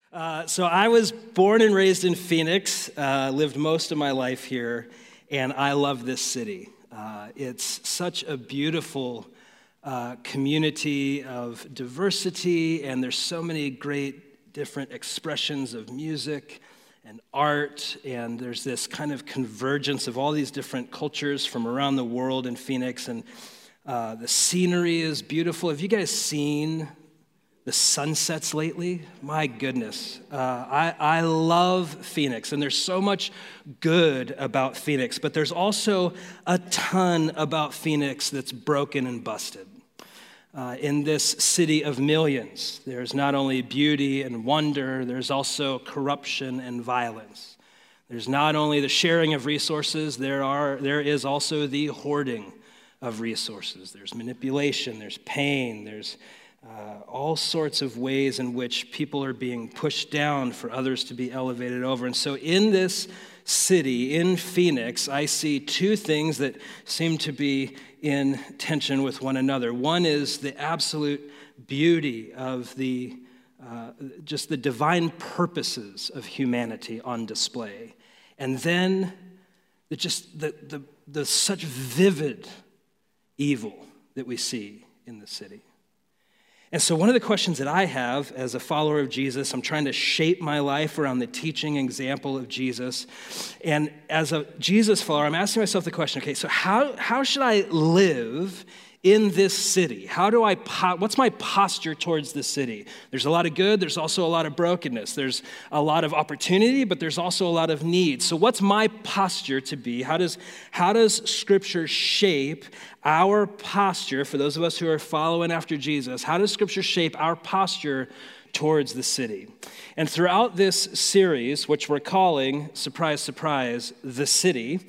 So I was born and raised in Phoenix, lived most of my life here, and I love this city. It's such a beautiful community of diversity, and there's so many great different expressions of music and art, and there's this kind of convergence of all these different cultures from around the world in Phoenix, and the scenery is beautiful. Have you guys seen the sunsets lately? My goodness. I love Phoenix, and there's so much good about Phoenix, but there's also a ton about Phoenix that's broken and busted. In this city of millions, there's not only beauty and wonder, there's also corruption and violence. There's not only the sharing of resources, there is also the hoarding of resources. There's manipulation, there's pain, there's all sorts of ways in which people are being pushed down for others to be elevated over. And so in this city, in Phoenix, I see two things that seem to be in tension with one another. One is the absolute beauty of just the divine purposes of humanity on display. And then the such vivid evil that we see in the city. And so one of the questions that I have as a follower of Jesus, I'm trying to shape my life around the teaching example of Jesus. And as a Jesus follower, I'm asking myself the question, okay, so how should I live in this city? What's my posture towards this city? There's a lot of good, there's also a lot of brokenness. There's a lot of opportunity, but there's also a lot of need. So what's my posture to be? How does Scripture shape our posture, for those of us who are following after Jesus? How does Scripture shape our posture towards the city? And throughout this series, which we're calling, surprise, surprise, The City,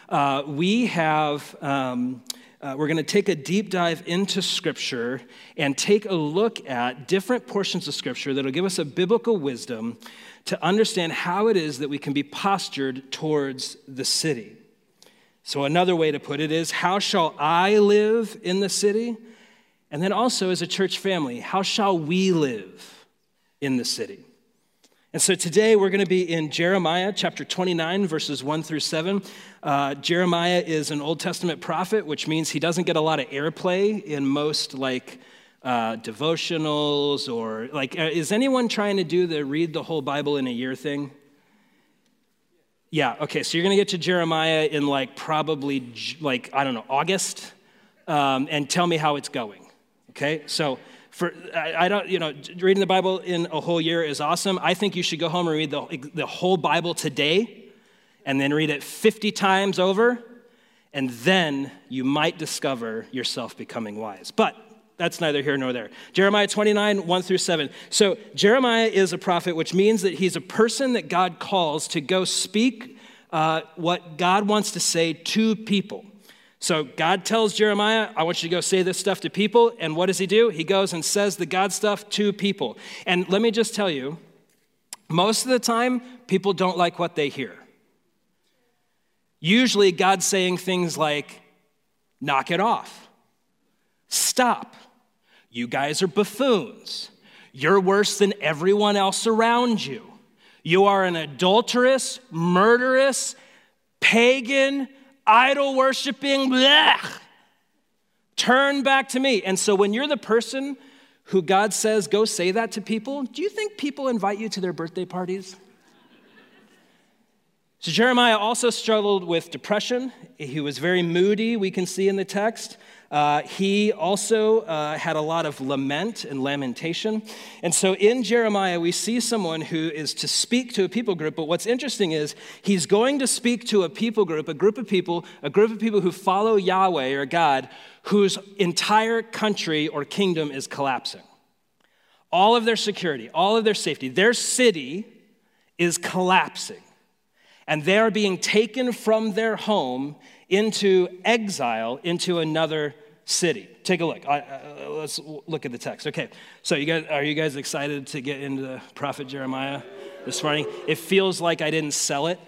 we're going to take a deep dive into Scripture and take a look at different portions of Scripture that will give us a biblical wisdom to understand how it is that we can be postured towards the city. So another way to put it is, how shall I live in the city? And then also as a church family, how shall we live in the city? And so today we're going to be in Jeremiah chapter 29, verses 1 through 7. Jeremiah is an Old Testament prophet, which means he doesn't get a lot of airplay in most devotionals or is anyone trying to do the read the whole Bible in a year thing? Yeah, okay, so you're going to get to Jeremiah in probably August, and tell me how it's going, okay? So reading the Bible in a whole year is awesome. I think you should go home and read the whole Bible today, and then read it 50 times over, and then you might discover yourself becoming wise. But that's neither here nor there. Jeremiah 29, 1 through 7. So Jeremiah is a prophet, which means that he's a person that God calls to go speak what God wants to say to people. So God tells Jeremiah, I want you to go say this stuff to people. And what does he do? He goes and says the God stuff to people. And let me just tell you, most of the time, people don't like what they hear. Usually God's saying things like, knock it off. Stop. You guys are buffoons. You're worse than everyone else around you. You are an adulterous, murderous, pagan, idol-worshiping, blech. Turn back to me. And so when you're the person who God says, go say that to people, do you think people invite you to their birthday parties? So Jeremiah also struggled with depression. He was very moody, we can see in the text. He also had a lot of lament and lamentation. And so in Jeremiah, we see someone who is to speak to a people group. But what's interesting is he's going to speak to a people group, a group of people who follow Yahweh or God, whose entire country or kingdom is collapsing. All of their security, all of their safety, their city is collapsing. And they are being taken from their home into exile into another city. Take a look. Let's look at the text. Okay, so are you guys excited to get into the prophet Jeremiah this morning? It feels like I didn't sell it.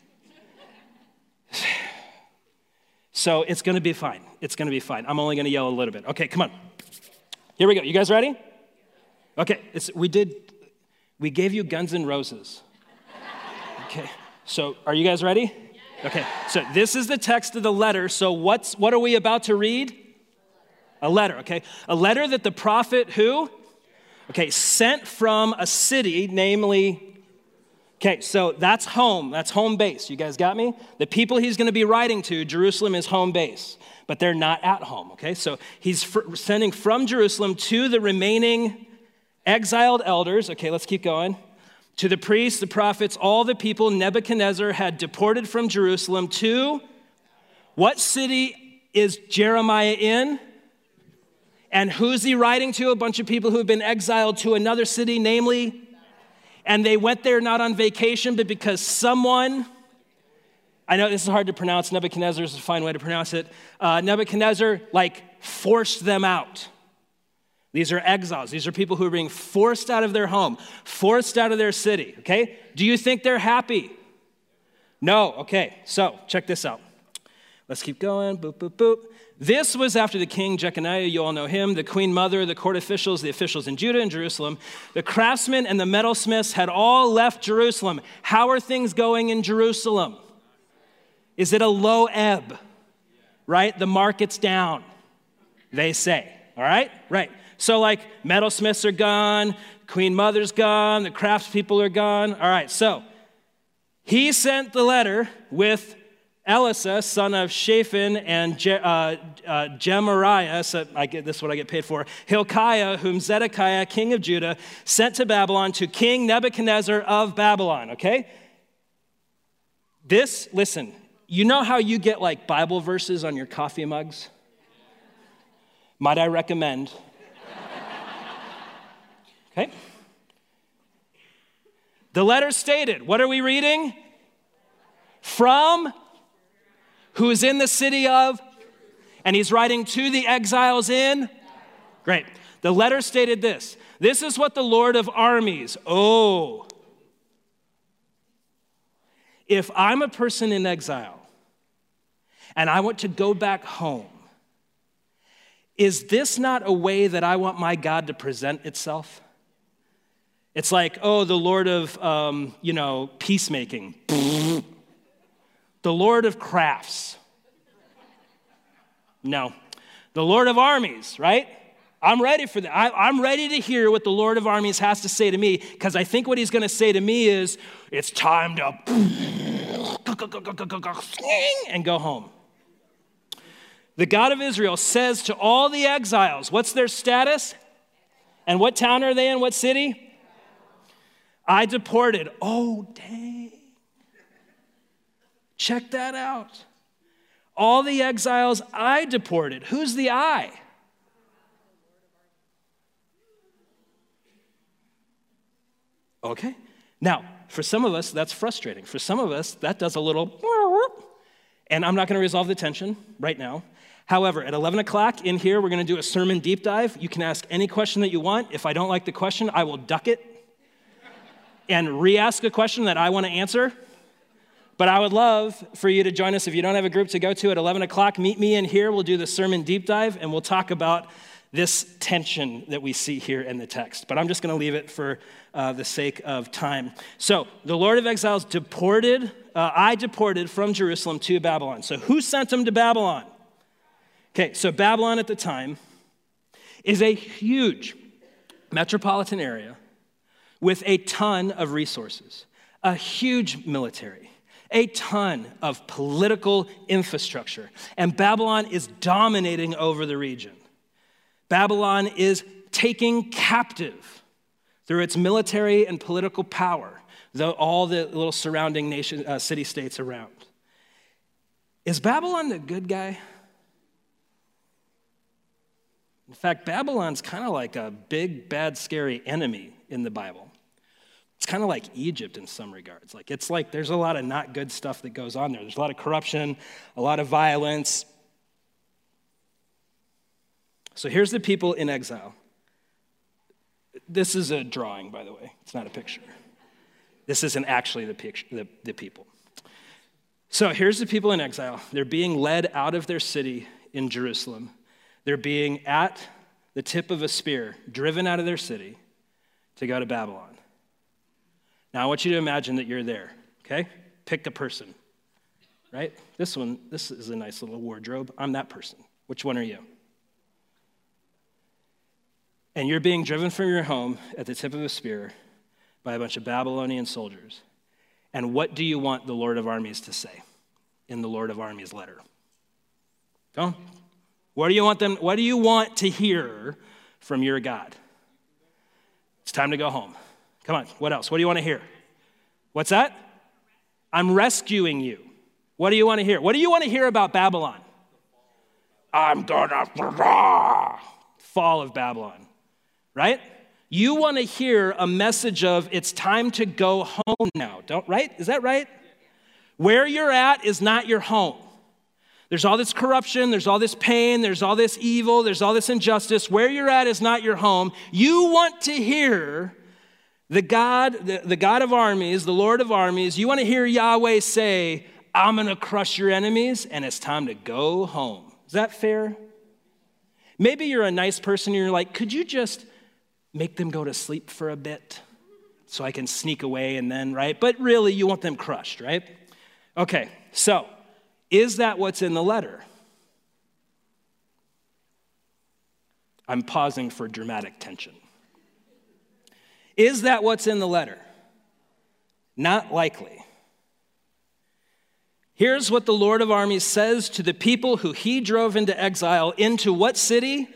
So it's going to be fine. It's going to be fine. I'm only going to yell a little bit. Okay, come on. Here we go. You guys ready? Okay, We gave you Guns N' Roses. Okay, so are you guys ready? Okay, so this is the text of the letter. So what are we about to read? A letter, okay? A letter that the prophet who? Okay, sent from a city, namely, okay, so that's home base. You guys got me? The people he's going to be writing to, Jerusalem is home base, but they're not at home, okay? So he's sending from Jerusalem to the remaining exiled elders, okay, let's keep going. To the priests, the prophets, all the people Nebuchadnezzar had deported from Jerusalem to what city is Jeremiah in? And who's he writing to? A bunch of people who have been exiled to another city, namely, and they went there not on vacation, but because someone, I know this is hard to pronounce, Nebuchadnezzar is a fine way to pronounce it. Nebuchadnezzar, forced them out. These are exiles. These are people who are being forced out of their home, forced out of their city, okay? Do you think they're happy? No, okay. So check this out. Let's keep going, boop, boop, boop. This was after the king Jeconiah, you all know him, the queen mother, the court officials, the officials in Judah and Jerusalem. The craftsmen and the metalsmiths had all left Jerusalem. How are things going in Jerusalem? Is it a low ebb, right? The market's down, they say, all right? Right. So metalsmiths are gone, queen mother's gone, the craftspeople are gone. All right, so he sent the letter with Elisha, son of Shaphan, and Gemariah, so this is what I get paid for, Hilkiah, whom Zedekiah, king of Judah, sent to Babylon to King Nebuchadnezzar of Babylon, okay? Listen, you know how you get Bible verses on your coffee mugs? Might I recommend? Okay. The letter stated, what are we reading? From who is in the city of, and he's writing to the exiles in? Great. The letter stated this. This is what the Lord of armies, if I'm a person in exile and I want to go back home, is this not a way that I want my God to present itself? It's the Lord of, peacemaking. The Lord of crafts. No. The Lord of armies, right? I'm ready for that. I'm ready to hear what the Lord of armies has to say to me, because I think what he's going to say to me is, it's time to and go home. The God of Israel says to all the exiles, what's their status? And what town are they in? What city? I deported. Oh, dang. Check that out. All the exiles I deported. Who's the I? Okay. Now, for some of us, that's frustrating. For some of us, that does a little, and I'm not going to resolve the tension right now. However, at 11 o'clock in here, we're going to do a sermon deep dive. You can ask any question that you want. If I don't like the question, I will duck it and re-ask a question that I want to answer. But I would love for you to join us if you don't have a group to go to at 11 o'clock. Meet me in here. We'll do the sermon deep dive, and we'll talk about this tension that we see here in the text. But I'm just going to leave it for the sake of time. So the Lord of Exiles deported, I deported from Jerusalem to Babylon. So who sent him to Babylon? Okay, so Babylon at the time is a huge metropolitan area with a ton of resources, a huge military, a ton of political infrastructure, and Babylon is dominating over the region. Babylon is taking captive through its military and political power, all the little surrounding city-states around. Is Babylon the good guy? In fact, Babylon's kind of like a big, bad, scary enemy in the Bible. It's kind of like Egypt in some regards. There's a lot of not good stuff that goes on there. There's a lot of corruption, a lot of violence. So here's the people in exile. This is a drawing, by the way. It's not a picture. This isn't actually the picture, the people. So here's the people in exile. They're being led out of their city in Jerusalem. They're being at the tip of a spear, driven out of their city to go to Babylon. Now, I want you to imagine that you're there, okay? Pick a person, right? This is a nice little wardrobe. I'm that person. Which one are you? And you're being driven from your home at the tip of a spear by a bunch of Babylonian soldiers. And what do you want the Lord of Armies to say in the Lord of Armies letter? Go on. What do you want to hear from your God? It's time to go home. Come on, what else? What do you want to hear? What's that? I'm rescuing you. What do you want to hear? What do you want to hear about Babylon? I'm gonna fall of Babylon, right? You want to hear a message of it's time to go home now, right? Is that right? Where you're at is not your home. There's all this corruption, there's all this pain, there's all this evil, there's all this injustice. Where you're at is not your home. You want to hear the God of armies, the Lord of armies. You want to hear Yahweh say, I'm going to crush your enemies, and it's time to go home. Is that fair? Maybe you're a nice person, and you're like, could you just make them go to sleep for a bit so I can sneak away and then, right? But really, you want them crushed, right? Okay, so is that what's in the letter? I'm pausing for dramatic tension. Is that what's in the letter? Not likely. Here's what the Lord of Armies says to the people who he drove into exile into what city?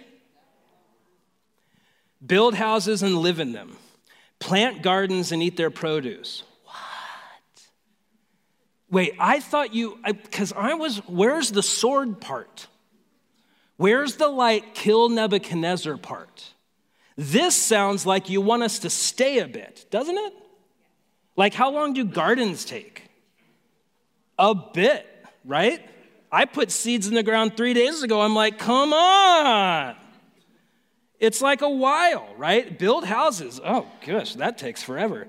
Build houses and live in them. Plant gardens and eat their produce. What? Wait, I thought where's the sword part? Where's the kill Nebuchadnezzar part? This sounds like you want us to stay a bit, doesn't it? Like, how long do gardens take? A bit, right? I put seeds in the ground 3 days ago. I'm like, come on. It's like a while, right? Build houses. Oh, gosh, that takes forever.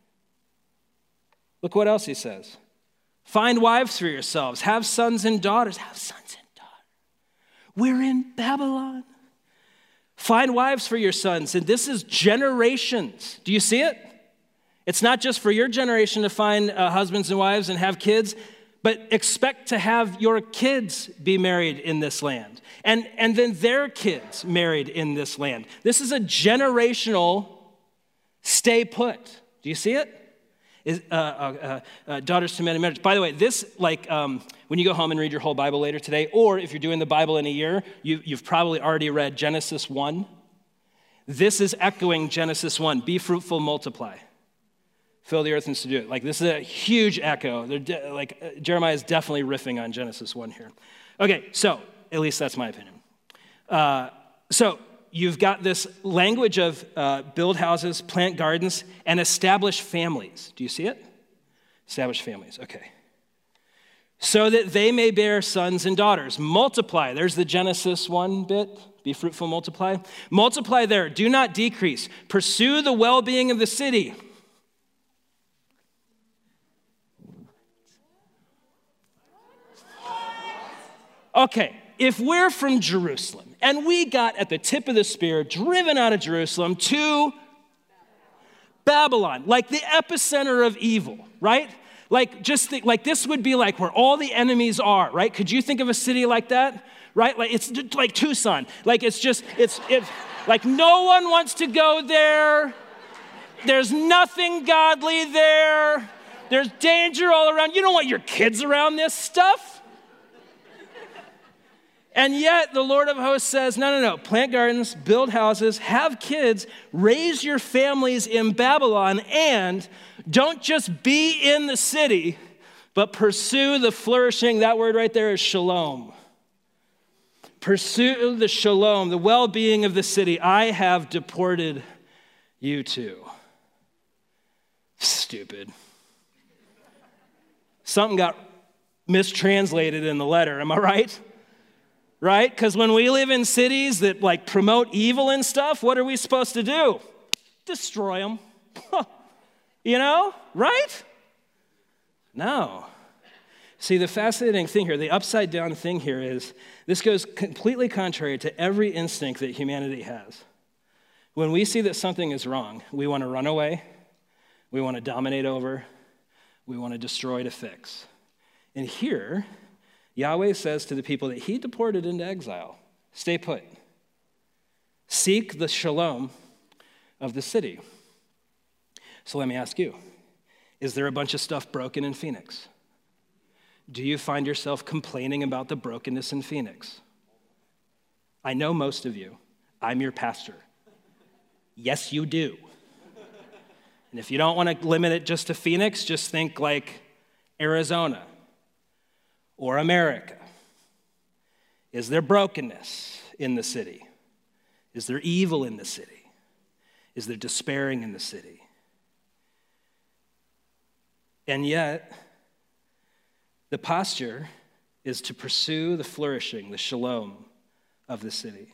Look what else he says. Find wives for yourselves. Have sons and daughters. Have sons and daughters. We're in Babylon. Find wives for your sons. And this is generations. Do you see it? It's not just for your generation to find husbands and wives and have kids, but expect to have your kids be married in this land. And then their kids married in this land. This is a generational stay put. Do you see it? Daughters to men in marriage. By the way, this, when you go home and read your whole Bible later today, or if you're doing the Bible in a year, you've probably already read Genesis 1. This is echoing Genesis 1. Be fruitful, multiply. Fill the earth and subdue it. This is a huge echo. Jeremiah is definitely riffing on Genesis 1 here. Okay, so at least that's my opinion. So you've got this language of build houses, plant gardens, and establish families. Do you see it? Establish families, okay. So that they may bear sons and daughters. Multiply. There's the Genesis 1 bit. Be fruitful, multiply. Multiply there. Do not decrease. Pursue the well-being of the city. Okay, if we're from Jerusalem and we got at the tip of the spear, driven out of Jerusalem to Babylon, like the epicenter of evil, right? Just think, this would be where all the enemies are, right? Could you think of a city like that, right? It's like Tucson. It's no one wants to go there. There's nothing godly there. There's danger all around. You don't want your kids around this stuff. And yet the Lord of hosts says, no, plant gardens, build houses, have kids, raise your families in Babylon, and don't just be in the city, but pursue the flourishing. That word right there is shalom. Pursue the shalom, the well-being of the city. I have deported you to. Stupid. Something got mistranslated in the letter, am I right? Right? Because when we live in cities that promote evil and stuff, what are we supposed to do? Destroy them. Right? No. See, the fascinating thing here, the upside down thing here is this goes completely contrary to every instinct that humanity has. When we see that something is wrong, we want to run away. we want to dominate over, we want to destroy to fix. And here, Yahweh says to the people that he deported into exile, stay put. Seek the shalom of the city. So let me ask you, is there a bunch of stuff broken in Phoenix? Do you find yourself complaining about the brokenness in Phoenix? I know most of you. I'm your pastor. Yes, you do. And if you don't want to limit it just to Phoenix, just think like Arizona or America. Is there brokenness in the city? Is there evil in the city? Is there despairing in the city? And yet, the posture is to pursue the flourishing, the shalom of the city.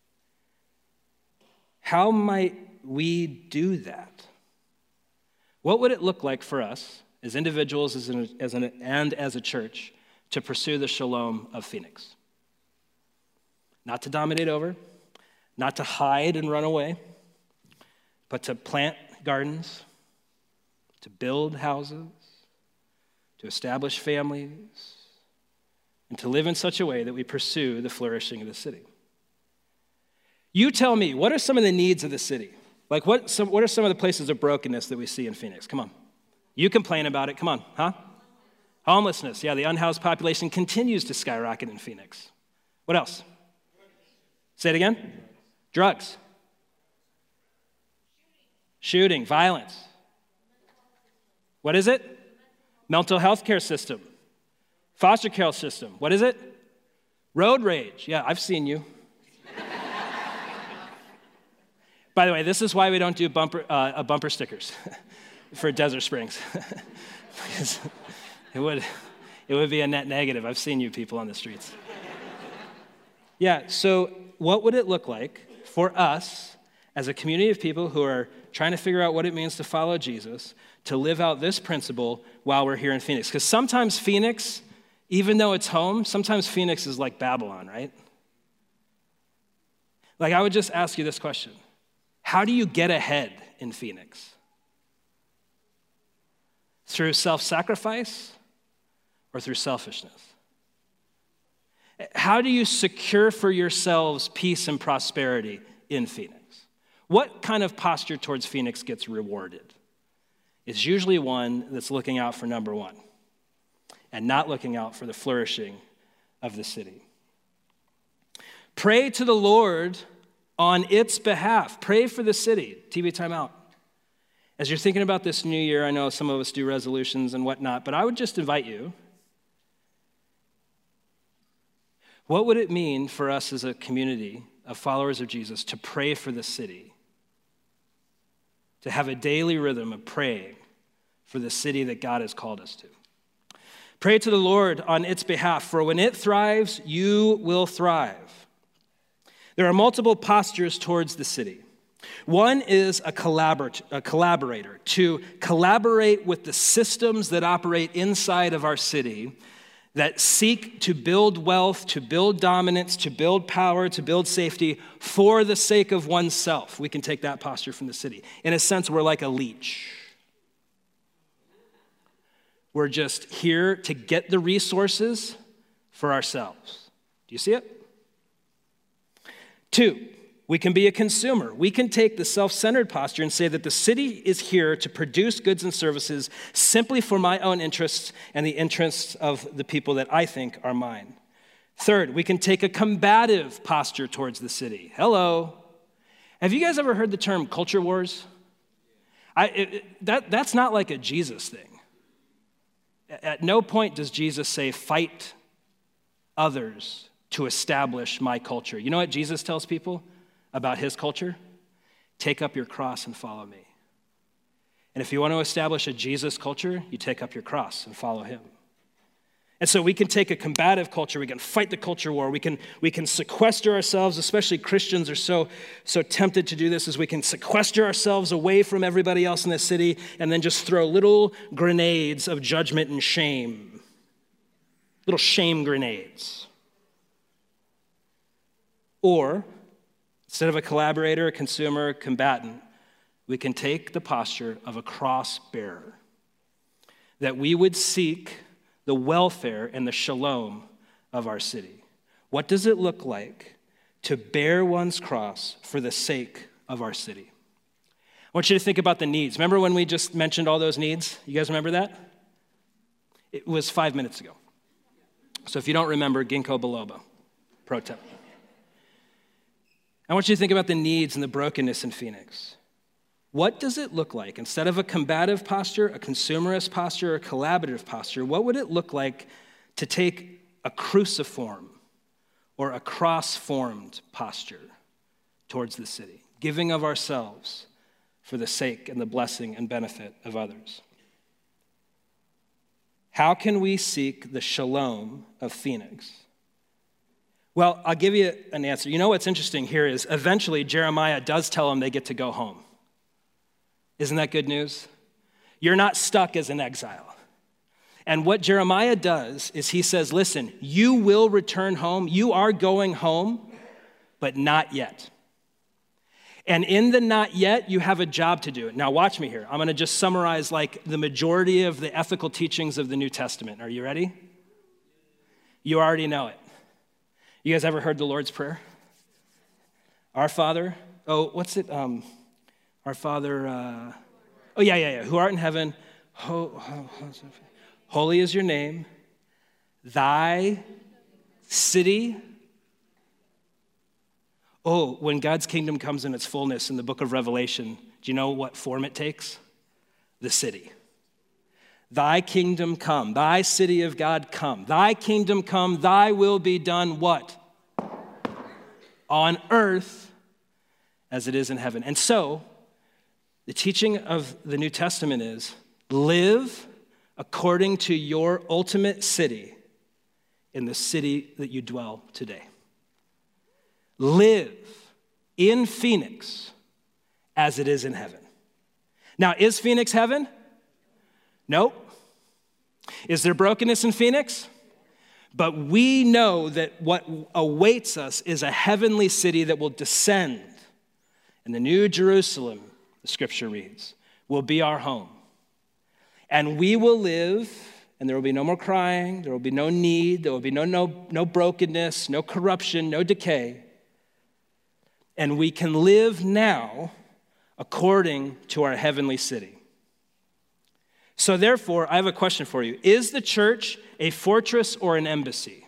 How might we do that? What would it look like for us as individuals and as a church to pursue the shalom of Phoenix? Not to dominate over, not to hide and run away, but to plant gardens, to build houses, to establish families, and to live in such a way that we pursue the flourishing of the city. You tell me, what are some of the needs of the city? Like what are some of the places of brokenness that we see in Phoenix? Come on. You complain about it. Come on, huh? Homelessness. Yeah, the unhoused population continues to skyrocket in Phoenix. What else? Say it again. Drugs. Shooting, violence. What is it? Mental health care system. Foster care system. What is it? Road rage. Yeah, I've seen you. By the way, this is why we don't do bumper stickers for Desert Springs. Because it would be a net negative. I've seen you people on the streets. Yeah, so what would it look like for us as a community of people who are trying to figure out what it means to follow Jesus, to live out this principle while we're here in Phoenix? Because sometimes Phoenix, even though it's home, sometimes Phoenix is like Babylon, right? Like, I would just ask you this question. How do you get ahead in Phoenix? Through self-sacrifice or through selfishness? How do you secure for yourselves peace and prosperity in Phoenix? What kind of posture towards Phoenix gets rewarded? It's usually one that's looking out for number one and not looking out for the flourishing of the city. Pray to the Lord on its behalf. Pray for the city. TV timeout. As you're thinking about this new year, I know some of us do resolutions and whatnot, but I would just invite you. What would it mean for us as a community of followers of Jesus to pray for the city? To have a daily rhythm of praying for the city that God has called us to. Pray to the Lord on its behalf, for when it thrives, you will thrive. There are multiple postures towards the city. One is a collaborator, to collaborate with the systems that operate inside of our city that seek to build wealth, to build dominance, to build power, to build safety for the sake of oneself. We can take that posture from the city. In a sense, we're like a leech. We're just here to get the resources for ourselves. Do you see it? Two, we can be a consumer. We can take the self-centered posture and say that the city is here to produce goods and services simply for my own interests and the interests of the people that I think are mine. Third, we can take a combative posture towards the city. Hello. Have you guys ever heard the term culture wars? That's not like a Jesus thing. At no point does Jesus say, fight others to establish my culture. You know what Jesus tells people about his culture? Take up your cross and follow me. And if you want to establish a Jesus culture, you take up your cross and follow him. And so we can take a combative culture, we can fight the culture war, we can sequester ourselves, especially Christians are so tempted to do this, is we can sequester ourselves away from everybody else in the city and then just throw little grenades of judgment and shame. Little shame grenades. Or, instead of a collaborator, a consumer, a combatant, we can take the posture of a cross bearer, that we would seek the welfare and the shalom of our city. What does it look like to bear one's cross for the sake of our city? I want you to think about the needs. Remember when we just mentioned all those needs? You guys remember that? It was 5 minutes ago. So if you don't remember, ginkgo biloba, pro tip. I want you to think about the needs and the brokenness in Phoenix. What does it look like? Instead of a combative posture, a consumerist posture, a collaborative posture, what would it look like to take a cruciform or a cross-formed posture towards the city, giving of ourselves for the sake and the blessing and benefit of others? How can we seek the shalom of Phoenix? Well, I'll give you an answer. You know what's interesting here is eventually Jeremiah does tell them they get to go home. Isn't that good news? You're not stuck as an exile. And what Jeremiah does is he says, listen, you will return home. You are going home, but not yet. And in the not yet, you have a job to do. Now watch me here. I'm going to just summarize like the majority of the ethical teachings of the New Testament. Are you ready? You already know it. You guys ever heard the Lord's Prayer? Our Father, Our Father, who art in heaven, holy is your name, thy city. When God's kingdom comes in its fullness in the book of Revelation, do you know what form it takes? The city. Thy kingdom come, thy city of God come, thy kingdom come, thy will be done what? On earth as it is in heaven. And so, the teaching of the New Testament is live according to your ultimate city in the city that you dwell today. Live in Phoenix as it is in heaven. Now, is Phoenix heaven? Nope. Is there brokenness in Phoenix? But we know that what awaits us is a heavenly city that will descend. And the New Jerusalem, the scripture reads, will be our home. And we will live, and there will be no more crying, there will be no need, there will be no brokenness, no corruption, no decay. And we can live now according to our heavenly city. So therefore, I have a question for you. Is the church a fortress or an embassy?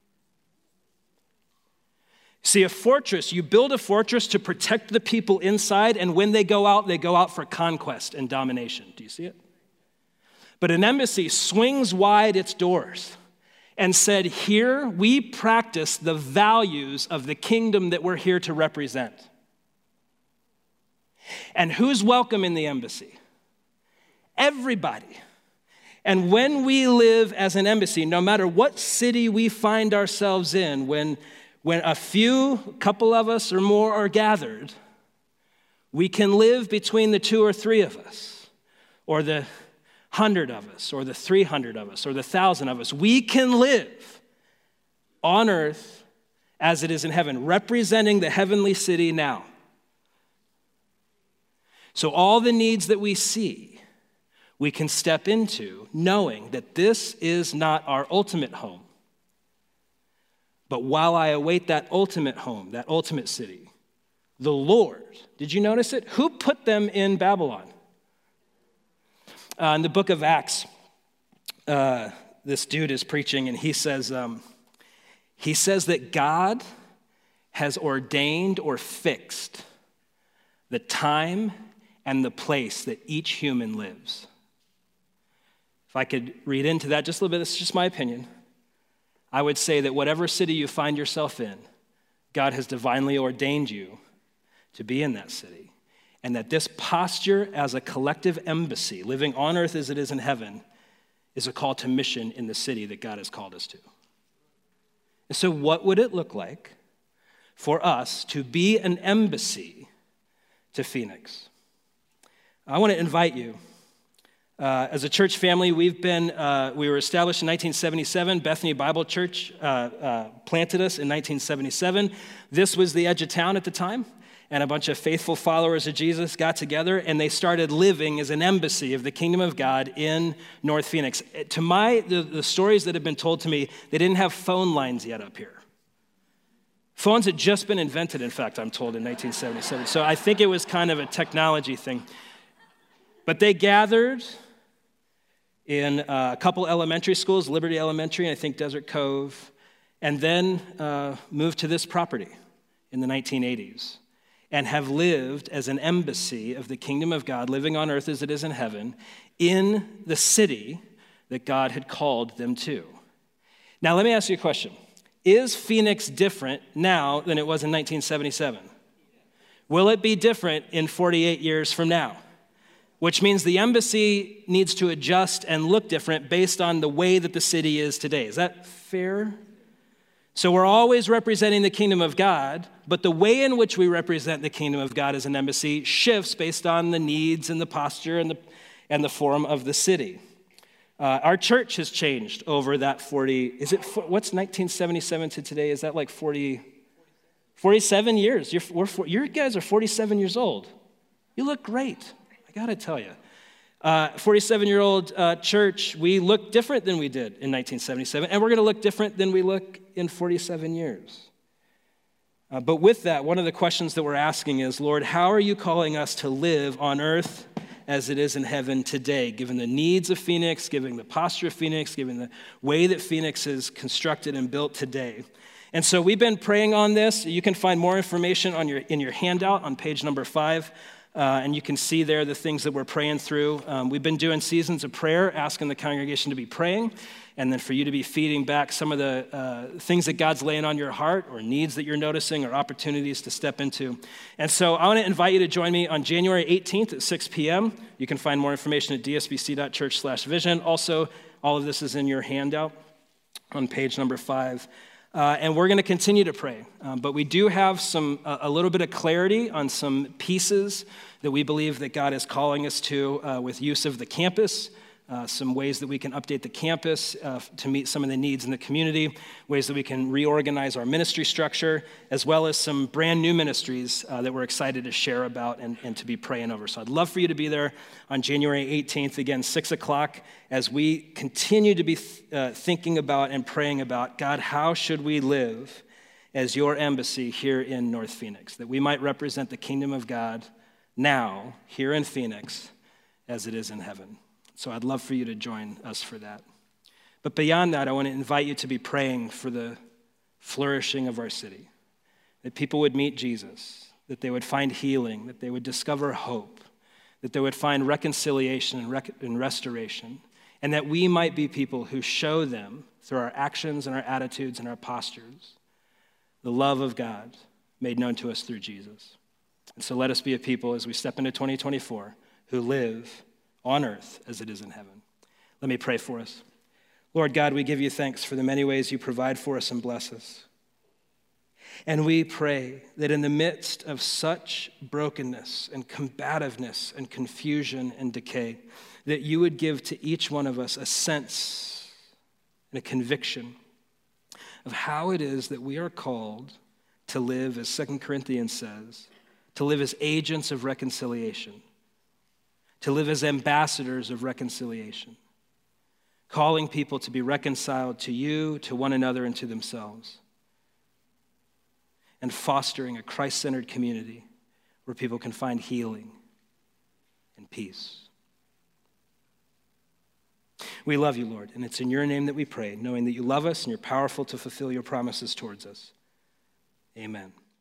See, a fortress, you build a fortress to protect the people inside, and when they go out for conquest and domination. Do you see it? But an embassy swings wide its doors and said, here we practice the values of the kingdom that we're here to represent. And who's welcome in the embassy? Everybody. And when we live as an embassy, no matter what city we find ourselves in, when a couple of us or more are gathered, we can live between the 2 or 3 of us, or the 100 of us, or the 300 of us, or the 1,000 of us. We can live on earth as it is in heaven, representing the heavenly city now. So all the needs that we see, we can step into knowing that this is not our ultimate home. But while I await that ultimate home, that ultimate city, the Lord, did you notice it? Who put them in Babylon? In the book of Acts, this dude is preaching, and he says that God has ordained or fixed the time and the place that each human lives. If I could read into that just a little bit, this is just my opinion. I would say that whatever city you find yourself in, God has divinely ordained you to be in that city. And that this posture as a collective embassy, living on earth as it is in heaven, is a call to mission in the city that God has called us to. And so what would it look like for us to be an embassy to Phoenix? I want to invite you. As a church family, we were established in 1977. Bethany Bible Church planted us in 1977. This was the edge of town at the time. and a bunch of faithful followers of Jesus got together, and they started living as an embassy of the kingdom of God in North Phoenix. To the stories that have been told to me, they didn't have phone lines yet up here. Phones had just been invented, in fact, I'm told, in 1977. So I think it was kind of a technology thing. But they gathered in a couple elementary schools, Liberty Elementary and I think Desert Cove, and then moved to this property in the 1980s and have lived as an embassy of the kingdom of God, living on earth as it is in heaven, in the city that God had called them to. Now, let me ask you a question. Is Phoenix different now than it was in 1977? Will it be different in 48 years from now? Which means the embassy needs to adjust and look different based on the way that the city is today. Is that fair? So we're always representing the kingdom of God, but the way in which we represent the kingdom of God as an embassy shifts based on the needs and the posture and the form of the city. Our church has changed over that 40, what's 1977 to today? Is that like 47 years? You guys are 47 years old. You look great. I gotta tell you, 47-year-old church, we look different than we did in 1977, and we're gonna look different than we look in 47 years. But with that, one of the questions that we're asking is, Lord, how are you calling us to live on earth as it is in heaven today, given the needs of Phoenix, given the posture of Phoenix, given the way that Phoenix is constructed and built today? And so we've been praying on this. You can find more information in your handout on page number 5. And you can see there the things that we're praying through. We've been doing seasons of prayer, asking the congregation to be praying, and then for you to be feeding back some of the things that God's laying on your heart or needs that you're noticing or opportunities to step into. And so I want to invite you to join me on January 18th at 6 p.m. You can find more information at dsbc.church/vision. Also, all of this is in your handout on page number 5. And we're going to continue to pray. But we do have a little bit of clarity on some pieces that we believe that God is calling us to with use of the campus, some ways that we can update the campus to meet some of the needs in the community, ways that we can reorganize our ministry structure, as well as some brand new ministries that we're excited to share about and to be praying over. So I'd love for you to be there on January 18th, again, 6 o'clock, as we continue to be thinking about and praying about, God, how should we live as your embassy here in North Phoenix, that we might represent the kingdom of God now here in Phoenix as it is in heaven. So I'd love for you to join us for that. But beyond that, I want to invite you to be praying for the flourishing of our city, that people would meet Jesus, that they would find healing, that they would discover hope, that they would find reconciliation and restoration, and that we might be people who show them through our actions and our attitudes and our postures the love of God made known to us through Jesus. And so let us be a people as we step into 2024 who live on earth as it is in heaven. Let me pray for us. Lord God, we give you thanks for the many ways you provide for us and bless us. And we pray that in the midst of such brokenness and combativeness and confusion and decay, that you would give to each one of us a sense and a conviction of how it is that we are called to live, as 2 Corinthians says, to live as agents of reconciliation, to live as ambassadors of reconciliation, calling people to be reconciled to you, to one another, and to themselves, and fostering a Christ-centered community where people can find healing and peace. We love you, Lord, and it's in your name that we pray, knowing that you love us and you're powerful to fulfill your promises towards us. Amen.